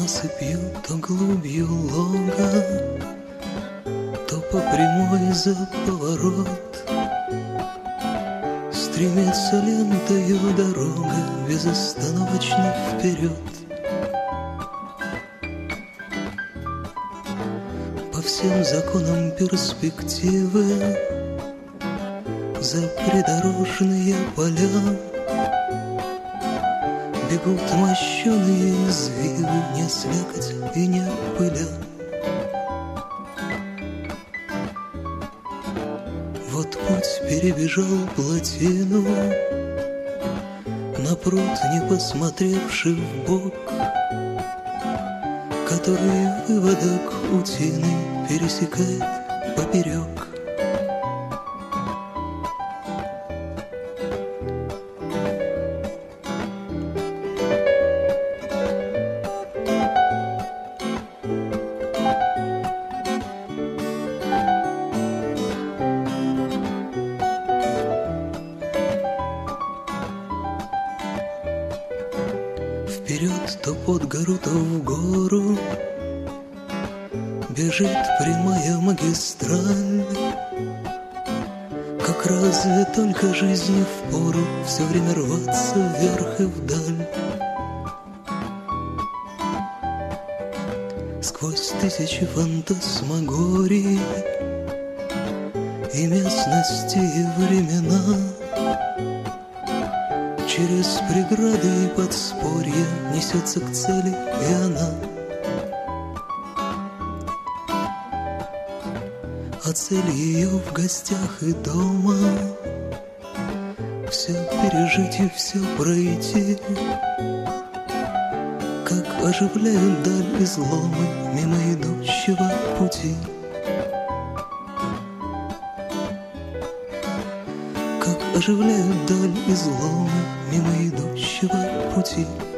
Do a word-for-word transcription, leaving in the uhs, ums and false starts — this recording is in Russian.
насыпью, то глубью лога, то по прямой за поворот. Стремится лентою дорога безостановочно вперед. По всем законам перспективы за придорожные поля бегут мощеные извивы, не слякоть и не пыля. Вот путь перебежал плотину, на пруд не посмотревший вбок, который выводок утиный пересекает поперек. Вперед то под гору, то в гору бежит прямая магистраль. Как разве только жизни впору все время рваться вверх и вдаль. Сквозь тысячи фантасмагорий и местности, и времена, через преграды и подспорья несется к цели и она. А цель ее в гостях и дома все пережить и все пройти, как оживляют даль изломы мимо идущего пути. Как оживляют даль изломы мимо идущего пути.